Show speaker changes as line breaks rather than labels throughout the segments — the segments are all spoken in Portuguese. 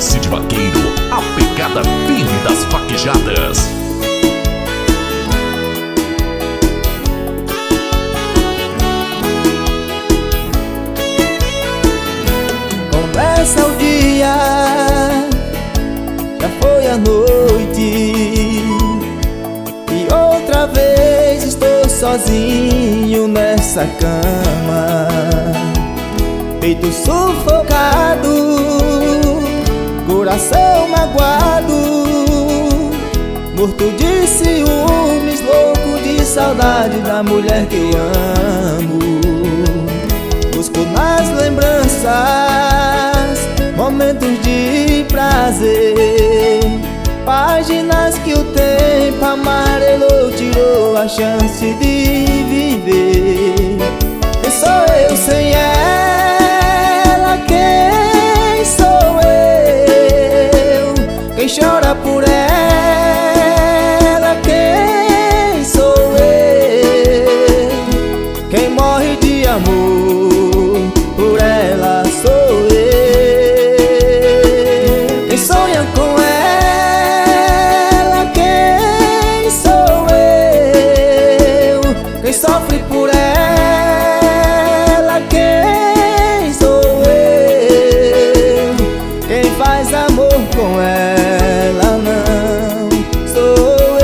Cid Vaqueiro, a pegada firme das vaquejadas.
Começa o dia, já foi a noite, e outra vez estou sozinho nessa cama, peito sufocado, coração magoado, morto de ciúmes, louco de saudade da mulher que eu amo. Busco nas lembranças momentos de prazer, páginas que o tempo amarelou, tirou a chance de viver. Quem sou eu sem ela? Quem sou eu? Quem chora por ela? Quem sou eu? Quem morre de amor por ela sou eu. Quem sonha com ela? Quem sou eu? Quem sofre por ela? Quem sou eu? Quem faz amor com ela não sou eu.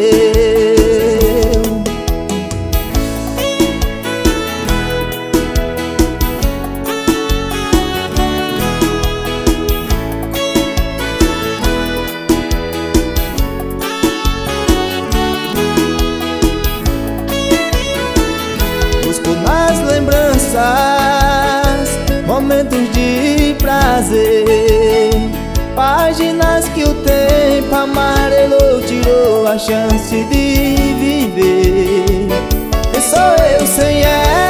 Busco nas lembranças momentos de prazer, páginas que o tempo amarelou, tirou a chance de viver. Quem sou eu sem ela?